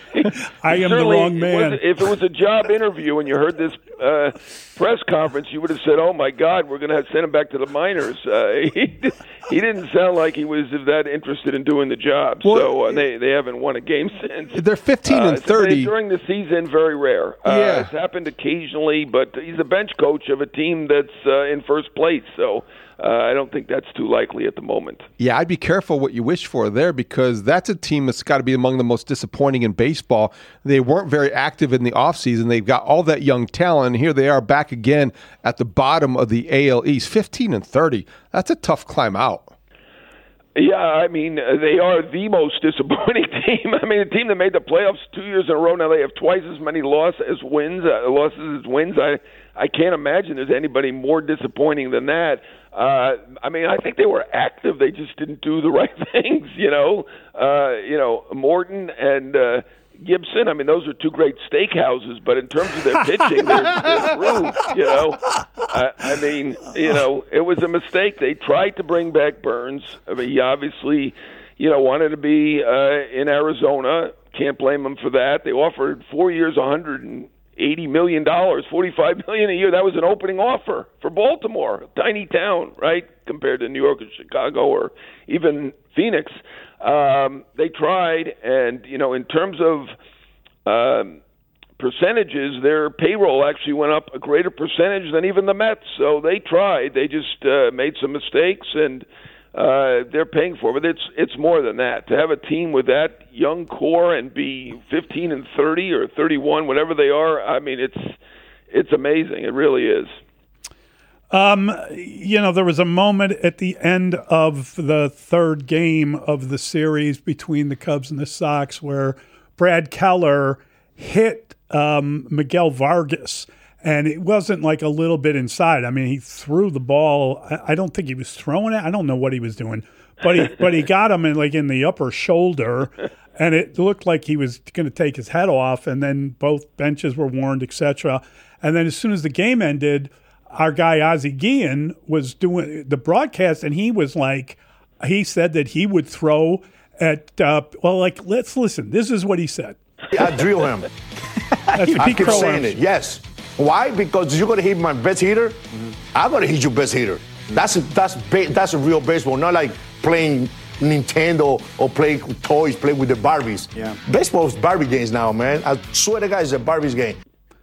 S6: I am the wrong man.
S11: Was, if it was a job interview and you heard this uh, press conference, you would have said, "Oh my God, we're going to have to send him back to the minors." Uh, he, he didn't sound like he was that interested in doing the job. Well, so uh, they they haven't won a game since.
S7: They're fifteen and
S11: uh,
S7: thirty
S11: during the season. Very rare. Uh,
S7: yeah,
S11: it's happened occasionally, but he's a bench coach of a team that's uh, in first place. So. Uh, I don't think that's too likely at the moment.
S7: Yeah, I'd be careful what you wish for there because that's a team that's got to be among the most disappointing in baseball. They weren't very active in the offseason. They've got all that young talent, and here they are back again at the bottom of the A L East, fifteen and thirty. That's a tough climb out.
S11: Yeah, I mean, they are the most disappointing team. I mean, the team that made the playoffs two years in a row, now they have twice as many losses as wins. Uh, losses as wins. I, I can't imagine there's anybody more disappointing than that. Uh, I mean, I think they were active. They just didn't do the right things, you know. Uh, you know, Morton and uh, Gibson, I mean, those are two great steakhouses, but in terms of their pitching, they're, they're through, you know. I, I mean, you know, it was a mistake. They tried to bring back Burns. I mean, he obviously, you know, wanted to be uh, in Arizona. Can't blame him for that. They offered four years, one hundred eighty million dollars, forty-five million dollars a year. That was an opening offer for Baltimore, a tiny town, right, compared to New York or Chicago or even Phoenix. Um, they tried, and, you know, in terms of um, percentages, their payroll actually went up a greater percentage than even the Mets. So they tried. They just uh, made some mistakes, and uh, they're paying for it. But it's it's more than that. To have a team with that young core and be fifteen and thirty or thirty-one, whatever they are, I mean, it's it's amazing. It really is.
S6: Um, you know, there was a moment at the end of the third game of the series between the Cubs and the Sox where Brad Keller hit um, Miguel Vargas, and it wasn't like a little bit inside. I mean, he threw the ball. I, I don't think he was throwing it. I don't know what he was doing, but he but he got him in like in the upper shoulder, and it looked like he was going to take his head off. And then both benches were warned, et cetera. And then as soon as the game ended, our guy Ozzie Guillen was doing the broadcast, and he was like, he said that he would throw at, uh, well, like, let's listen. This is what he said.
S13: I drill him.
S6: That's
S13: I
S6: Pete
S13: keep
S6: Crow
S13: saying
S6: Arms.
S13: it, yes. Why? Because you're going to hit my best hitter. Mm-hmm. I'm going to hit your best hitter. That's a, that's ba- that's a real baseball, not like playing Nintendo or play toys, play with the Barbies.
S6: Yeah.
S13: Baseball's Barbie games now, man. I swear to God, it's a Barbie's game.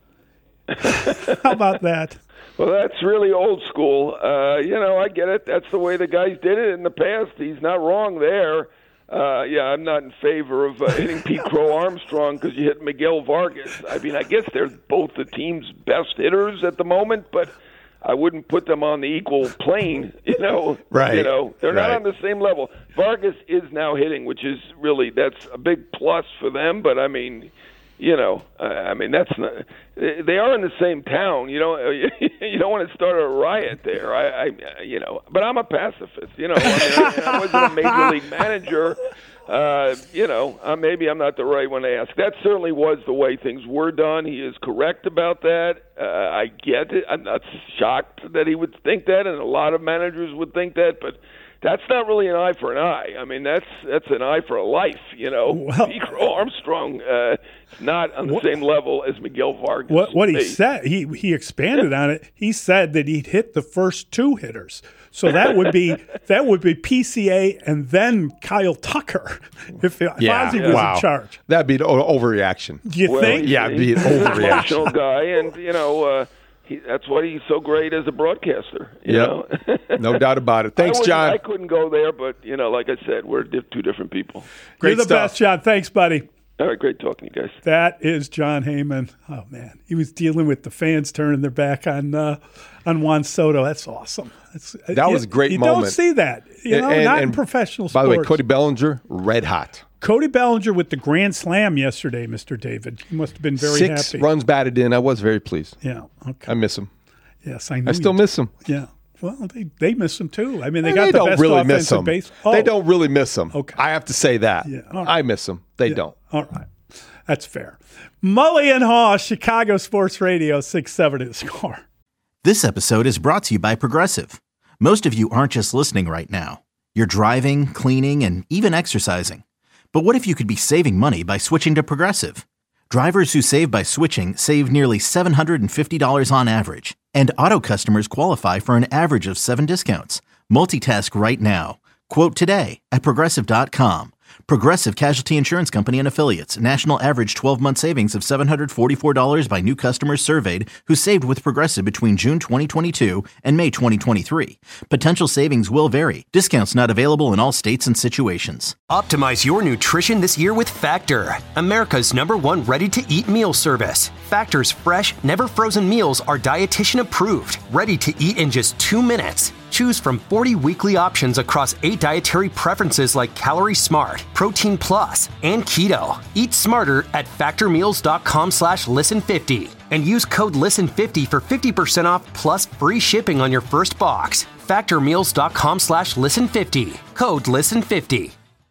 S6: How about that?
S11: Well, that's really old school. Uh, you know, I get it. That's the way the guys did it in the past. He's not wrong there. Uh, yeah, I'm not in favor of uh, hitting Pete Crow Armstrong because you hit Miguel Vargas. I mean, I guess they're both the team's best hitters at the moment, but I wouldn't put them on the equal plane. You know,
S7: right?
S11: You know, they're
S7: right.
S11: not on the same level. Vargas is now hitting, which is really that's a big plus for them. But I mean. You know, uh, I mean, that's not. They are in the same town. You know, you don't want to start a riot there. I, I you know, but I'm a pacifist. You know, I, mean, I, I wasn't a major league manager. Uh, you know, uh, maybe I'm not the right one to ask. That certainly was the way things were done. He is correct about that. Uh, I get it. I'm not shocked that he would think that, and a lot of managers would think that, but. That's not really an eye for an eye. I mean, that's that's an eye for a life, you know.
S6: Well,
S11: Pete Crow Armstrong uh, is not on the
S6: what,
S11: same level as Miguel Vargas.
S6: What, what he said, he he expanded on it. He said that he'd hit the first two hitters. So that would be that would be P C A and then Kyle Tucker if, if
S7: yeah.
S6: Ozzie was
S7: wow.
S6: in charge.
S7: That'd be an overreaction.
S6: Do you
S11: well,
S6: think?
S7: Yeah, it'd be an
S11: He's an
S7: overreaction.
S11: emotional guy, and, you know, uh, He, that's why he's so great as a broadcaster. You
S7: yep.
S11: know?
S7: No doubt about it. Thanks,
S11: I
S7: John.
S11: I couldn't go there, but, you know, like I said, we're di- two different people.
S7: Great
S6: You're the
S7: stuff.
S6: best, John. Thanks, buddy.
S11: All right, great talking to you guys.
S6: That is John Heyman. Oh, man. He was dealing with the fans turning their back on uh, on Juan Soto. That's awesome. That's,
S7: that
S6: you,
S7: was a great
S6: you
S7: moment.
S6: You don't see that. You know,
S7: and,
S6: not
S7: and
S6: in professional
S7: by
S6: sports.
S7: the way, Cody Bellinger, red hot.
S6: Cody Bellinger with the grand slam yesterday, Mister David. He must have been very
S7: Six
S6: happy.
S7: runs batted in. I was very pleased.
S6: Yeah. Okay.
S7: I miss him.
S6: Yes, I know.
S7: I still
S6: you
S7: miss him.
S6: Yeah. Well, they, they miss him too. I mean, they
S7: And
S6: got
S7: they
S6: the
S7: don't
S6: best
S7: really miss
S6: offensive
S7: him.
S6: base. Oh,
S7: They don't really miss him.
S6: Okay.
S7: I have to say that.
S6: Yeah, all right.
S7: I miss him. They
S6: yeah.
S7: don't.
S6: All right. That's fair. Mully and Haw, Chicago Sports Radio, six seventy The Score.
S1: This episode is brought to you by Progressive. Most of you aren't just listening right now. You're driving, cleaning, and even exercising. But what if you could be saving money by switching to Progressive? Drivers who save by switching save nearly seven hundred fifty dollars on average. And auto customers qualify for an average of seven discounts. Multitask right now. Quote today at Progressive dot com. Progressive Casualty Insurance Company and Affiliates. National average twelve-month savings of seven hundred forty-four dollars by new customers surveyed who saved with Progressive between June twenty twenty-two and May twenty twenty-three. Potential savings will vary. Discounts not available in all states and situations.
S2: Optimize your nutrition this year with Factor, America's number one ready-to-eat meal service. Factor's fresh, never frozen meals are dietitian approved, ready to eat in just two minutes. Choose from forty weekly options across eight dietary preferences like Calorie Smart, Protein Plus, and Keto. Eat smarter at factormeals.com slash listen fifty and use code listen fifty for fifty percent off plus free shipping on your first box. factormeals.com slash listen fifty. Code listen fifty.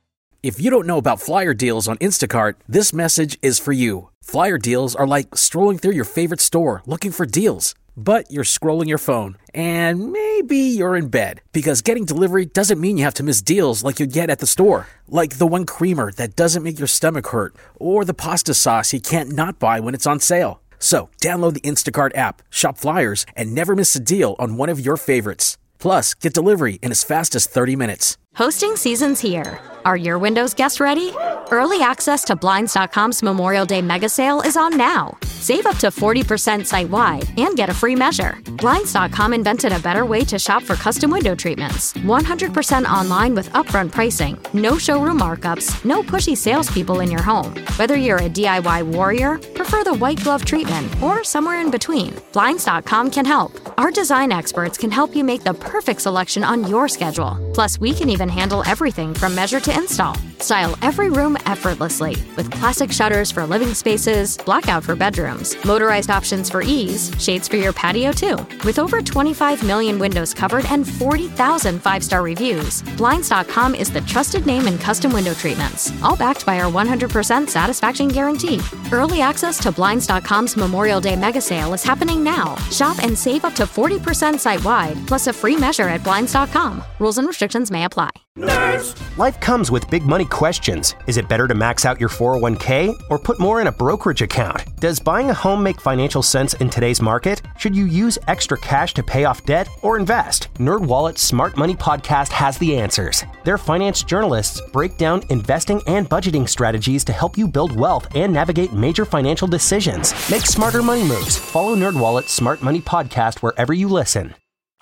S3: If you don't know about Flyer Deals on Instacart, this message is for you. Flyer Deals are like strolling through your favorite store looking for deals. But you're scrolling your phone, and maybe you're in bed, because getting delivery doesn't mean you have to miss deals like you'd get at the store. Like the one creamer that doesn't make your stomach hurt, or the pasta sauce you can't not buy when it's on sale. So, download the Instacart app, shop flyers, and never miss a deal on one of your favorites. Plus, get delivery in as fast as thirty minutes.
S9: Hosting season's here. Are your windows guest ready? Early access to Blinds dot com's Memorial Day mega sale is on now. Save up to forty percent site-wide and get a free measure. Blinds dot com invented a better way to shop for custom window treatments. one hundred percent online with upfront pricing, no showroom markups, no pushy salespeople in your home. Whether you're a D I Y warrior, prefer the white glove treatment, or somewhere in between, Blinds dot com can help. Our design experts can help you make the perfect selection on your schedule. Plus, we can even handle everything from measure to install. Style every room effortlessly with classic shutters for living spaces, blackout for bedrooms, motorized options for ease, shades for your patio too. With over twenty-five million windows covered and forty thousand five-star reviews, Blinds dot com is the trusted name in custom window treatments, all backed by our one hundred percent satisfaction guarantee. Early access to Blinds dot com's Memorial Day mega sale is happening now. Shop and save up to forty percent site-wide, plus a free measure at Blinds dot com. Rules and restrictions may apply.
S2: Nerds! Life comes with big money questions. Is it better to max out your four oh one k or put more in a brokerage account? Does buying a home make financial sense in today's market? Should you use extra cash to pay off debt or invest? NerdWallet's Smart Money Podcast has the answers. Their finance journalists break down investing and budgeting strategies to help you build wealth and navigate major financial decisions. Make smarter money moves. Follow NerdWallet's Smart Money Podcast wherever you listen.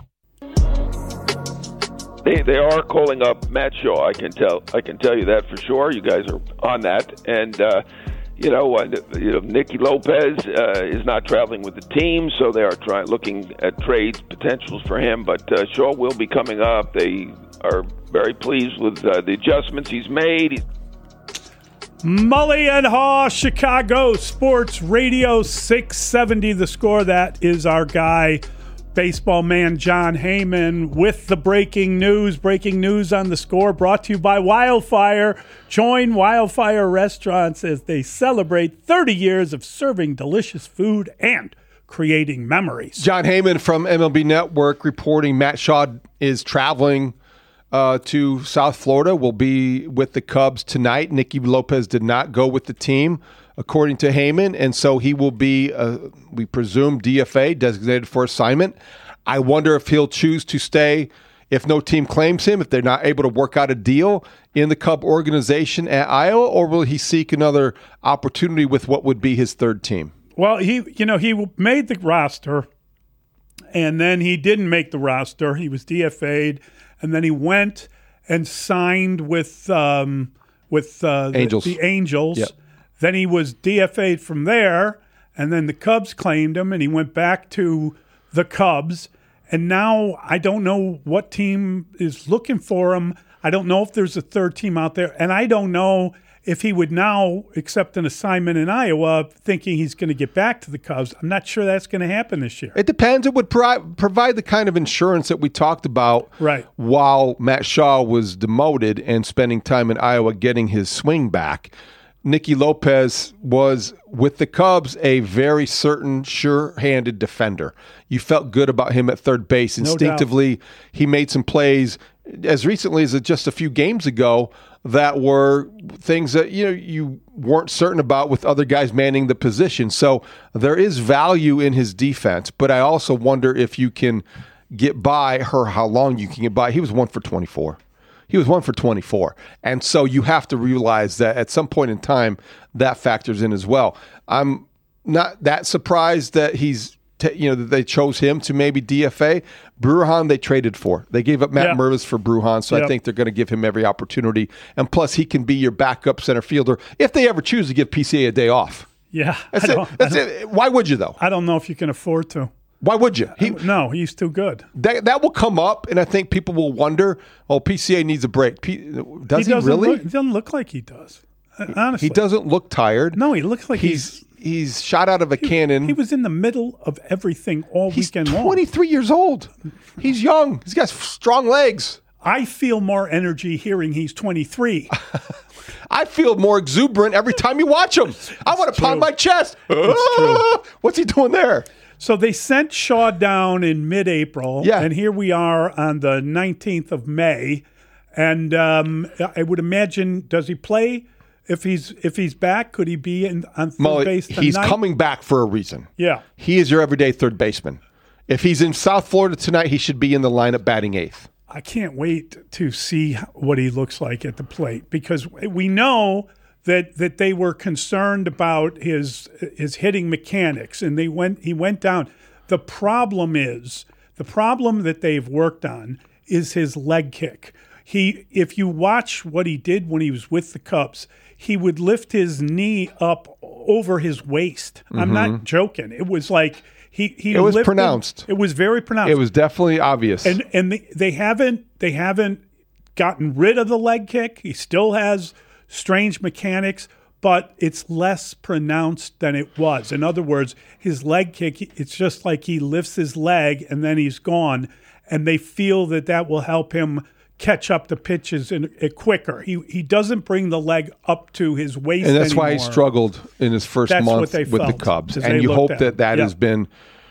S11: They they are calling up Matt Shaw. I can tell. I can tell you that for sure. You guys are on that, and uh, you know, uh, you know, Nicky Lopez uh, is not traveling with the team, so they are trying looking at trades potentials for him. But uh, Shaw will be coming up. They are very pleased with uh, the adjustments he's made.
S6: Mully and Haw, Chicago Sports Radio six seventy. The Score. That is our guy, baseball man Jon Heyman, with the breaking news. Breaking news on The Score, brought to you by Wildfire. Join Wildfire Restaurants as they celebrate thirty years of serving delicious food and creating memories.
S7: Jon Heyman from M L B Network reporting Matt Shaw is traveling uh, to South Florida, will be with the Cubs tonight. Nicky Lopez did not go with the team, according to Heyman, and so he will be, uh, we presume, D F A, designated for assignment. I wonder if he'll choose to stay if no team claims him, if they're not able to work out a deal in the Cub organization at Iowa, or will he seek another opportunity with what would be his third team?
S6: Well, he, you know, he made the roster, and then he didn't make the roster. He was D F A'd, and then he went and signed with um, with uh,
S7: Angels.
S6: the, the Angels.
S7: Yep.
S6: Then he was D F A'd from there, and then the Cubs claimed him, and he went back to the Cubs. And now I don't know what team is looking for him. I don't know if there's a third team out there, and I don't know if he would now accept an assignment in Iowa thinking he's going to get back to the Cubs. I'm not sure that's going to happen this year.
S7: It depends. It would pro- provide the kind of insurance that we talked about
S6: right.
S7: while Matt Shaw was demoted and spending time in Iowa getting his swing back. Nicky Lopez was, with the Cubs, a very certain, sure-handed defender. You felt good about him at third base. Instinctively, no doubt. He made some plays as recently as just a few games ago that were things that you know you weren't certain about with other guys manning the position. So there is value in his defense, but I also wonder if you can get by her, how long you can get by. He was one for twenty-four. He was one for twenty-four. And so you have to realize that at some point in time, that factors in as well. I'm not that surprised that he's, t- you know, that they chose him to maybe D F A. Brujan, they traded for. They gave up Matt
S6: yep.
S7: Mervis for Brujan, so yep. I think they're going to give him every opportunity. And plus, he can be your backup center fielder if they ever choose to give P C A a day off.
S6: Yeah.
S7: That's it. That's it. Why would you, though?
S6: I don't know if you can afford to.
S7: Why would you? He,
S6: no, he's too good.
S7: That that will come up, and I think people will wonder, oh, P C A needs a break. P, does he,
S6: he
S7: really?
S6: Look, he doesn't look like he does, honestly.
S7: He doesn't look tired.
S6: No, he looks like
S7: he's
S6: he's...
S7: He's shot out of a
S6: he,
S7: cannon.
S6: He was in the middle of everything all
S7: he's
S6: weekend long.
S7: He's twenty-three years old. He's young. He's got strong legs.
S6: I feel more energy hearing he's twenty-three.
S7: I feel more exuberant every time you watch him. I want to pound my chest.
S6: It's true.
S7: What's he doing there?
S6: So they sent Shaw down in mid-April,
S7: yeah.
S6: and here we are on the nineteenth of May. And um, I would imagine, does he play If he's if he's back, could he be in, on third
S7: Mully,
S6: base tonight?
S7: he's coming back for a reason.
S6: Yeah.
S7: He is your everyday third baseman. If he's in South Florida tonight, he should be in the lineup batting eighth.
S6: I can't wait to see what he looks like at the plate because we know that that they were concerned about his his hitting mechanics, and they went he went down. The problem is the problem that they've worked on is his leg kick. He, if you watch what he did when he was with the Cubs, he would lift his knee up over his waist. Mm-hmm. I'm not joking. It was like he he.
S7: It was
S6: lifted,
S7: pronounced.
S6: It was very pronounced.
S7: It was definitely obvious.
S6: And and they, they haven't they haven't gotten rid of the leg kick. He still has strange mechanics, but it's less pronounced than it was. In other words, his leg kick, it's just like he lifts his leg and then he's gone, and they feel that that will help him catch up the pitches in, in quicker. He he doesn't bring the leg up to his waist
S7: and that's
S6: anymore.
S7: why he struggled in his first
S6: That's
S7: month
S6: what they
S7: with
S6: felt,
S7: the Cubs.
S6: as
S7: And
S6: they
S7: you hope
S6: looked at
S7: that
S6: it.
S7: that
S6: Yeah.
S7: has been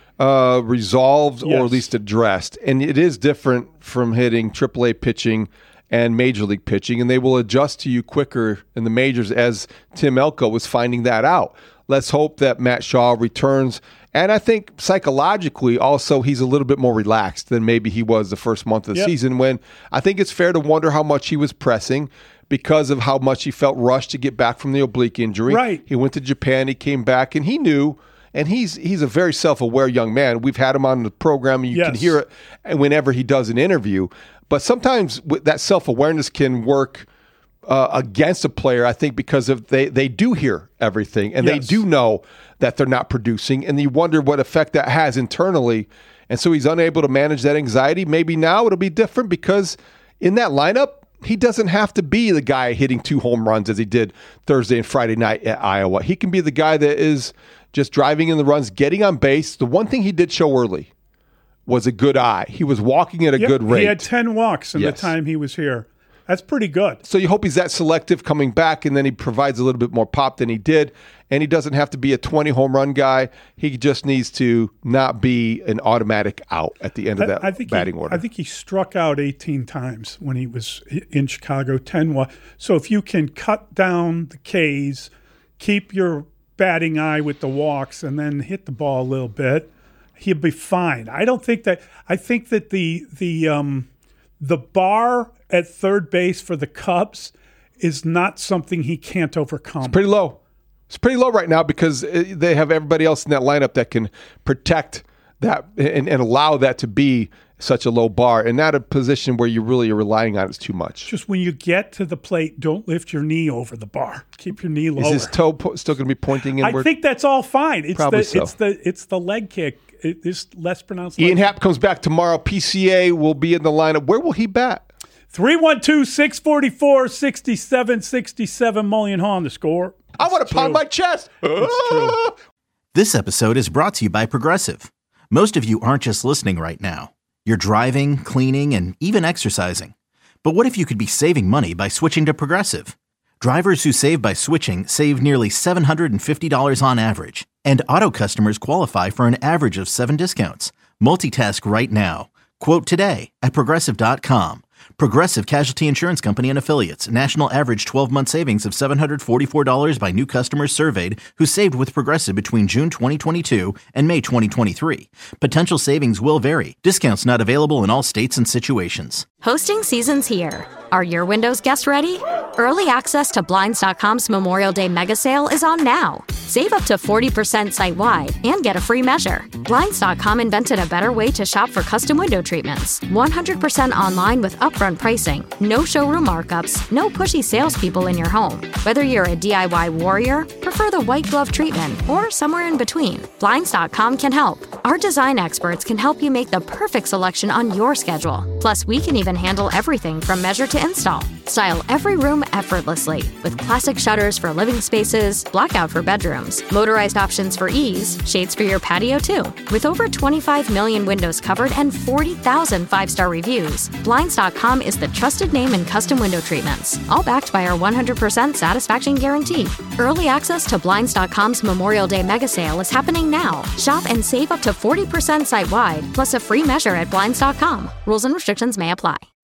S7: uh, resolved or
S6: Yes.
S7: at least addressed. And it is different from hitting triple A pitching and Major League pitching, and they will adjust to you quicker in the majors, as Tim Elko was finding that out. Let's hope that Matt Shaw returns. And I think psychologically also he's a little bit more relaxed than maybe he was the first month of the
S6: Yep.
S7: season, when I think it's fair to wonder how much he was pressing because of how much he felt rushed to get back from the oblique injury.
S6: Right.
S7: He went to Japan, he came back, and he knew, and he's he's a very self-aware young man. We've had him on the program, and you can
S6: Yes.
S7: hear it whenever he does an interview. But sometimes with that self-awareness can work uh, against a player, I think, because of they, they do hear everything, and
S6: Yes.
S7: they do know that they're not producing, and you wonder what effect that has internally. And so he's unable to manage that anxiety. Maybe now it'll be different because in that lineup, he doesn't have to be the guy hitting two home runs as he did Thursday and Friday night at Iowa. He can be the guy that is just driving in the runs, getting on base. The one thing he did show early was a good eye. He was walking at a
S6: Yep,
S7: good rate.
S6: He had ten walks in
S7: Yes.
S6: the time he was here. That's pretty good.
S7: So you hope he's that selective coming back, and then he provides a little bit more pop than he did. And he doesn't have to be a twenty home run guy. He just needs to not be an automatic out at the end of that
S6: I, I think
S7: batting
S6: he,
S7: order.
S6: I think he struck out eighteen times when he was in Chicago, ten wa- So if you can cut down the Ks, keep your batting eye with the walks, and then hit the ball a little bit, he'll be fine. I don't think that – I think that the the um, the bar at third base for the Cubs is not something he can't overcome.
S7: It's pretty low. It's pretty low right now because they have everybody else in that lineup that can protect that and, and allow that to be such a low bar, and not a position where you really are relying on it too much.
S6: Just when you get to the plate, don't lift your knee over the bar. Keep your knee lower.
S7: Is his toe po- still going to be pointing inward?
S6: I think that's all fine. It's
S7: Probably
S6: the
S7: so.
S6: it's the it's the leg kick. It is less pronounced.
S7: Ian
S6: leg
S7: Happ comes back tomorrow. P C A will be in the lineup. Where will he bat?
S6: three one two, six four four, six seven six seven Mullion Hall on the score.
S7: I want to pound my chest.
S6: It's true.
S1: This episode is brought to you by Progressive. Most of you aren't just listening right now. You're driving, cleaning, and even exercising. But what if you could be saving money by switching to Progressive? Drivers who save by switching save nearly seven hundred fifty dollars on average. And auto customers qualify for an average of seven discounts. Multitask right now. Quote today at Progressive dot com. Progressive Casualty Insurance Company and Affiliates. National average twelve-month savings of seven hundred forty-four dollars by new customers surveyed who saved with Progressive between June twenty twenty-two and May twenty twenty-three. Potential savings will vary. Discounts not available in all states and situations.
S9: Hosting season's here. Are your windows guest ready? Early access to Blinds dot com's Memorial Day mega sale is on now. Save up to forty percent site-wide and get a free measure. Blinds dot com invented a better way to shop for custom window treatments. one hundred percent online with upfront pricing, no showroom markups, no pushy salespeople in your home. Whether you're a D I Y warrior, prefer the white glove treatment, or somewhere in between, Blinds dot com can help. Our design experts can help you make the perfect selection on your schedule. Plus, we can even handle everything from measure to install. Style every room effortlessly with classic shutters for living spaces, blackout for bedrooms, motorized options for ease, shades for your patio too. With over twenty-five million windows covered and forty thousand five-star reviews, Blinds dot com is the trusted name in custom window treatments, all backed by our one hundred percent satisfaction guarantee. Early access to Blinds dot com's Memorial Day mega sale is happening now. Shop and save up to forty percent site-wide, plus a free measure at Blinds dot com. Rules and restrictions may apply.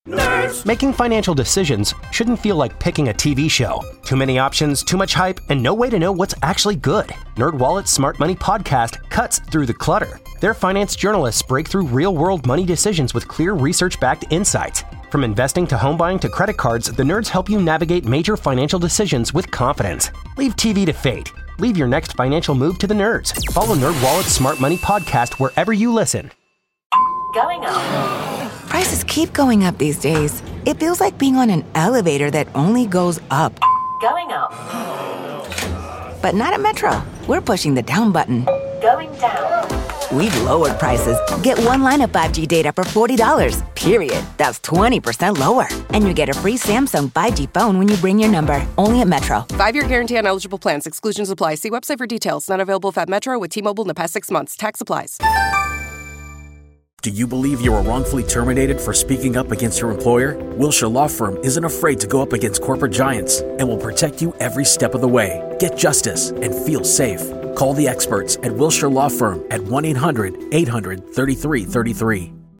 S2: Nerds. Making financial decisions shouldn't feel like picking a T V show. Too many options, too much hype, and no way to know what's actually good. NerdWallet's Smart Money podcast cuts through the clutter. Their finance journalists break through real-world money decisions with clear research-backed insights. From investing to home buying to credit cards, the nerds help you navigate major financial decisions with confidence. Leave T V to fate. Leave your next financial move to the nerds. Follow NerdWallet's Smart Money podcast wherever you listen.
S14: Going up. Prices keep going up these days. It feels like being on an elevator that only goes up. Going up. But not at Metro. We're pushing the down button. Going down. We've lowered prices. Get one line of five G data for forty dollars, period. That's twenty percent lower. And you get a free Samsung five G phone when you bring your number. Only at Metro.
S15: Five-year guarantee on eligible plans. Exclusions apply. See website for details. Not available at Metro with T-Mobile in the past six months. Tax applies.
S3: Do you believe you were wrongfully terminated for speaking up against your employer? Wilshire Law Firm isn't afraid to go up against corporate giants and will protect you every step of the way. Get justice and feel safe. Call the experts at Wilshire Law Firm at one eight hundred eight hundred thirty-three thirty-three.